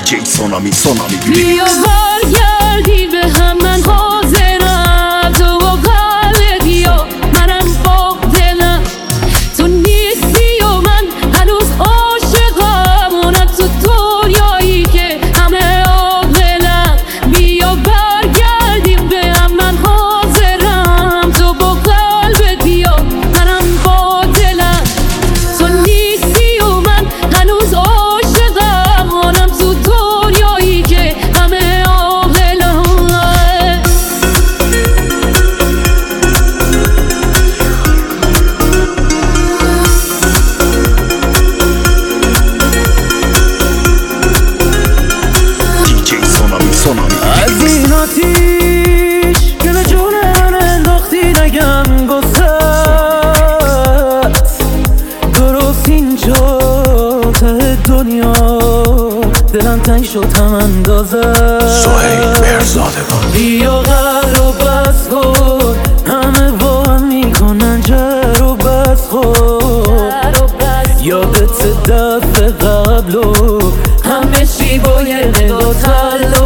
دیجی سونامی بیا برگردی به هم، من حاضرم. تو با قلب بیا، منم با دلم. تو نیستی و من هنوز عاشقم، اونم تو دنیایی که همه عاقلن. بیا برگردیم به هم، من حاضرم. تو با قلب بیا، منم با دلم. تو نیستی و من هنوز عاشقم، اونم تو دنیایی که همه عاقلن. دیجی سونامی از این آتیش که به جون من انداختی نگم گذشت. درست اینجا ته دنیا دلم تنگ شد هم اندازه. سهیل مرزادگان بیا قلب و بس کن، همه با هم میکنن جر و بس کن. یادت دفعه قبلو همه چی با یه نگاه تلا